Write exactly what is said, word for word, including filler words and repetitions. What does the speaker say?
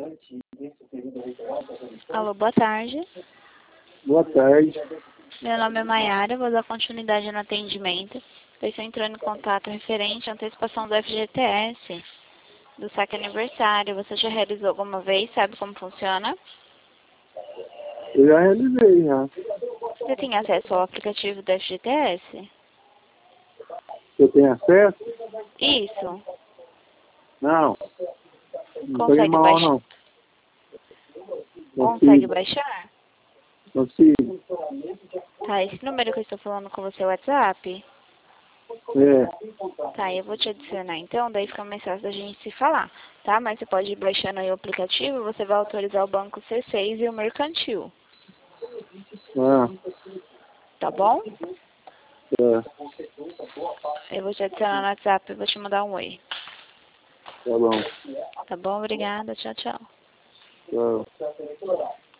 Alô, boa tarde. Boa tarde. Meu nome é Maiara, vou dar continuidade no atendimento. Estou entrando em contato referente à antecipação do F G T S, do saque aniversário. Você já realizou alguma vez? Sabe como funciona? Eu já realizei, já. Você tem acesso ao aplicativo do F G T S? Você tem acesso? Isso. Não. Não Consegue tem mal, baixar? não. Consegue Consigo. baixar? Consigo. Tá, esse número que eu estou falando com você é o WhatsApp? É. Tá, eu vou te adicionar então, daí fica mais fácil da gente se falar, tá? Mas você pode ir baixando aí o aplicativo e você vai autorizar o banco C seis e o mercantil, Ah, tá bom? tá. Eu vou te adicionar no WhatsApp e vou te mandar um oi. Tá bom. Tá bom? Obrigada. Tchau, tchau. Tchau.